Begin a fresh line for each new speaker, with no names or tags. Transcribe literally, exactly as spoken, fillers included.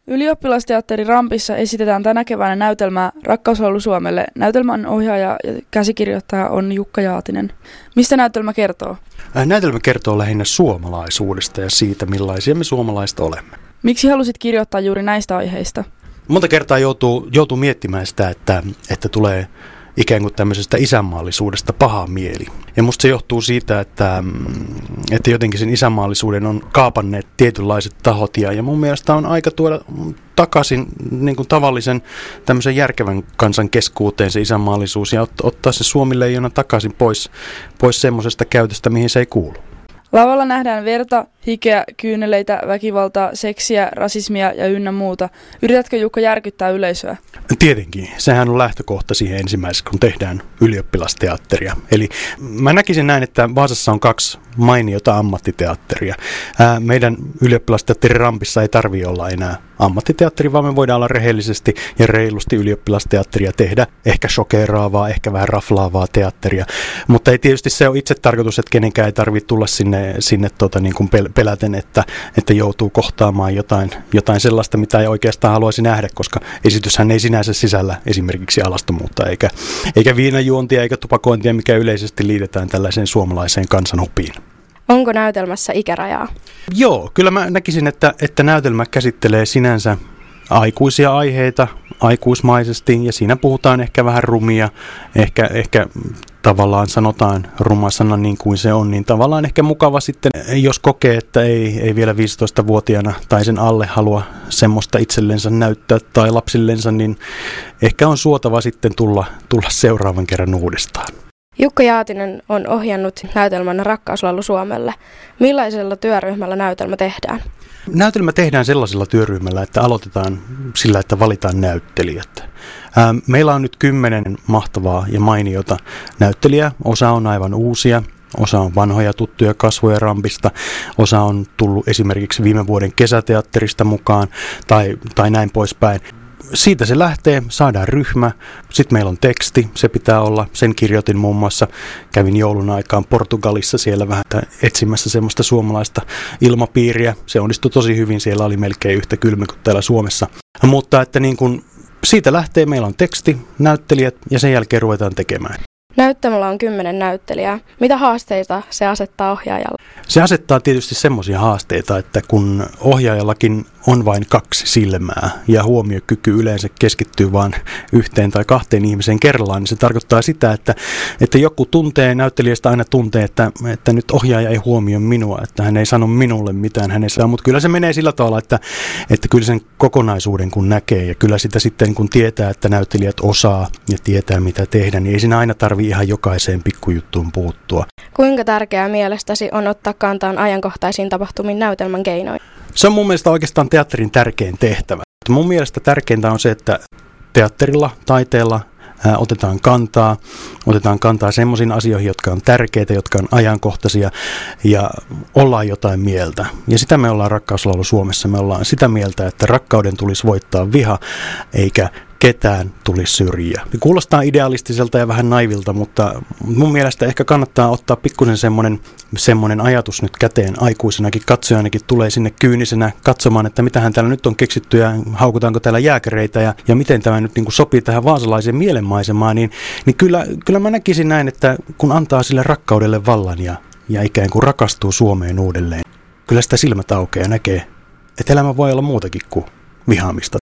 Ylioppilasteatteri Rampissa esitetään tänä keväänä näytelmää Rakkauslaulu Suomelle. Näytelmän ohjaaja ja käsikirjoittaja on Jukka Jaatinen. Mistä näytelmä kertoo?
Näytelmä kertoo lähinnä suomalaisuudesta ja siitä, millaisia me suomalaiset olemme.
Miksi halusit kirjoittaa juuri näistä aiheista?
Monta kertaa joutuu, joutuu miettimään sitä, että, että tulee ikään kuin tämmöisestä isänmaallisuudesta paha mieli. Ja musta se johtuu siitä, että, että jotenkin sen isänmaallisuuden on kaapanneet tietynlaiset tahot. Ja, ja mun mielestä on aika tuoda takaisin niin kuin tavallisen tämmöisen järkevän kansan keskuuteen se isänmaallisuus ja ot, ottaa se Suomi-leijona takaisin pois, pois semmoisesta käytöstä, mihin se ei kuulu.
Lavalla nähdään verta, hikeä, kyyneleitä, väkivaltaa, seksiä, rasismia ja ynnä muuta. Yritätkö, Jukka, järkyttää yleisöä?
Tietenkin. Sehän on lähtökohta siihen ensimmäisessä, kun tehdään ylioppilasteatteria. Eli mä näkisin näin, että Vaasassa on kaksi mainiota ammattiteatteria. Ää, meidän ylioppilasteatteri Rampissa ei tarvitse olla enää ammattiteatteri, vaan me voidaan olla rehellisesti ja reilusti ylioppilasteatteria tehdä. Ehkä shokeraavaa, ehkä vähän raflaavaa teatteria. Mutta ei tietysti se ole itse tarkoitus, että kenenkään ei tarvitse tulla sinne, sinne tota, niin kuin peläten, että, että joutuu kohtaamaan jotain, jotain sellaista, mitä ei oikeastaan haluaisi nähdä, koska esityshän ei sinänsä sisällä esimerkiksi alastomuutta, eikä, eikä viinajuontia, eikä tupakointia, mikä yleisesti liitetään tällaiseen suomalaiseen kansanhupiin.
Onko näytelmässä ikärajaa?
Joo, kyllä mä näkisin, että, että näytelmä käsittelee sinänsä aikuisia aiheita aikuismaisesti, ja siinä puhutaan ehkä vähän rumia, ehkä, ehkä tavallaan sanotaan ruma sana niin kuin se on, niin tavallaan ehkä mukava sitten, jos kokee, että ei, ei vielä viisitoistavuotiaana tai sen alle halua semmoista itsellensä näyttää tai lapsillensa, niin ehkä on suotava sitten tulla, tulla seuraavan kerran uudestaan.
Jukka Jaatinen on ohjannut näytelmän Rakkauslaulu Suomelle. Millaisella työryhmällä näytelmä tehdään?
Näytelmä tehdään sellaisella työryhmällä, että aloitetaan sillä, että valitaan näyttelijät. Meillä on nyt kymmenen mahtavaa ja mainiota näyttelijää. Osa on aivan uusia, osa on vanhoja tuttuja kasvoja Rampista, osa on tullut esimerkiksi viime vuoden kesäteatterista mukaan tai, tai näin poispäin. Siitä se lähtee, saadaan ryhmä, sitten meillä on teksti, se pitää olla, sen kirjoitin muun muassa, kävin joulun aikaan Portugalissa siellä vähän etsimässä semmoista suomalaista ilmapiiriä, se onnistui tosi hyvin, siellä oli melkein yhtä kylmä kuin täällä Suomessa, mutta että niin kun siitä lähtee, meillä on teksti, näyttelijät ja sen jälkeen ruvetaan tekemään.
Näyttämällä on kymmenen näyttelijää. Mitä haasteita se asettaa ohjaajalle?
Se asettaa tietysti semmoisia haasteita, että kun ohjaajallakin on vain kaksi silmää ja huomiokyky yleensä keskittyy vain yhteen tai kahteen ihmiseen kerrallaan, niin se tarkoittaa sitä, että, että joku tuntee, näyttelijästä aina tuntee, että, että nyt ohjaaja ei huomioi minua, että hän ei sano minulle mitään hänessä, mutta kyllä se menee sillä tavalla, että, että kyllä sen kokonaisuuden kun näkee ja kyllä sitä sitten kun tietää, että näyttelijät osaa ja tietää mitä tehdä, niin ei siinä aina tarvitse ihan jokaiseen pikkujuttuun puuttua.
Kuinka tärkeää mielestäsi on ottaa kantaan ajankohtaisiin tapahtumiin näytelmän keinoin?
Se on mun mielestä oikeastaan teatterin tärkein tehtävä. Mun mielestä tärkeintä on se, että teatterilla, taiteella ää, otetaan kantaa. Otetaan kantaa semmoisiin asioihin, jotka on tärkeitä, jotka on ajankohtaisia ja ollaan jotain mieltä. Ja sitä me ollaan Rakkauslaulu Suomessa. Me ollaan sitä mieltä, että rakkauden tulisi voittaa viha eikä ketään tulisi syrjiä. Kuulostaa idealistiselta ja vähän naivilta, mutta mun mielestä ehkä kannattaa ottaa pikkusen semmoinen, semmoinen ajatus nyt käteen aikuisenakin. Katsojanakin tulee sinne kyynisenä katsomaan, että mitähän täällä nyt on keksitty ja haukutaanko täällä jääkäreitä ja, ja miten tämä nyt niin kuin sopii tähän vaasalaiseen mielenmaisemaan. Niin, niin kyllä, kyllä mä näkisin näin, että kun antaa sille rakkaudelle vallan ja, ja ikään kuin rakastuu Suomeen uudelleen, kyllä sitä silmät aukeaa ja näkee, että elämä voi olla muutakin kuin vihaamista.